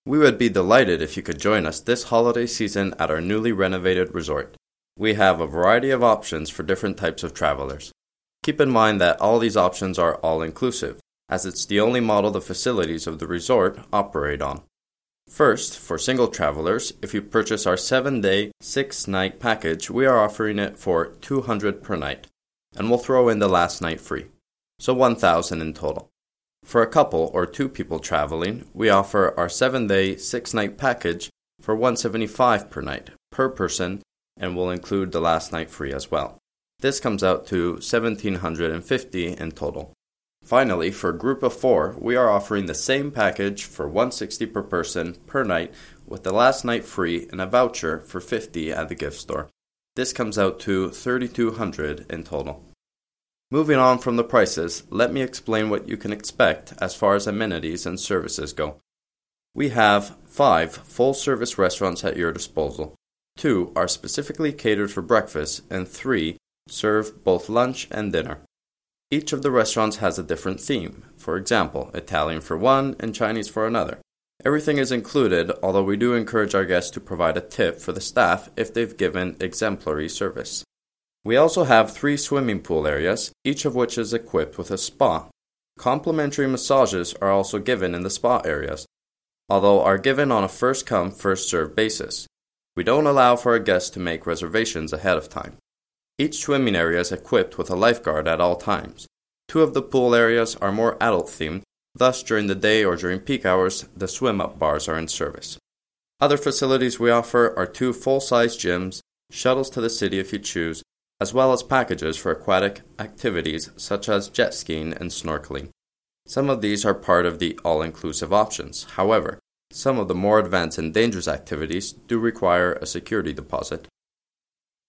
We would be delighted if you could join us this holiday season at our newly renovated resort. We have a variety of options for different types of travelers. Keep in mind that all these options are all-inclusive, as it's the only model the facilities of the resort operate on. First, for single travelers, if you purchase our 7-day, 6-night package, we are offering it for $200 per night, and we'll throw in the last night free, so $1,000 in total. For a couple or two people traveling, we offer our 7-day, 6-night package for $175 per night, per person, and will include the last night free as well. This comes out to $1,750 in total. Finally, for a group of 4, we are offering the same package for $160 per person per night with the last night free and a voucher for $50 at the gift store. This comes out to $3,200 in total. Moving on from the prices, let me explain what you can expect as far as amenities and services go. We have 5 full-service restaurants at your disposal. 2 are specifically catered for breakfast, and 3 serve both lunch and dinner. Each of the restaurants has a different theme. For example, Italian for one and Chinese for another. Everything is included, although we do encourage our guests to provide a tip for the staff if they've given exemplary service. We also have 3 swimming pool areas, each of which is equipped with a spa. Complimentary massages are also given in the spa areas, although are given on a first-come, first-served basis. We don't allow for our guests to make reservations ahead of time. Each swimming area is equipped with a lifeguard at all times. 2 of the pool areas are more adult-themed, thus during the day or during peak hours, the swim-up bars are in service. Other facilities we offer are 2 full-size gyms, shuttles to the city if you choose, as well as packages for aquatic activities such as jet skiing and snorkeling. Some of these are part of the all-inclusive options. However, some of the more advanced and dangerous activities do require a security deposit.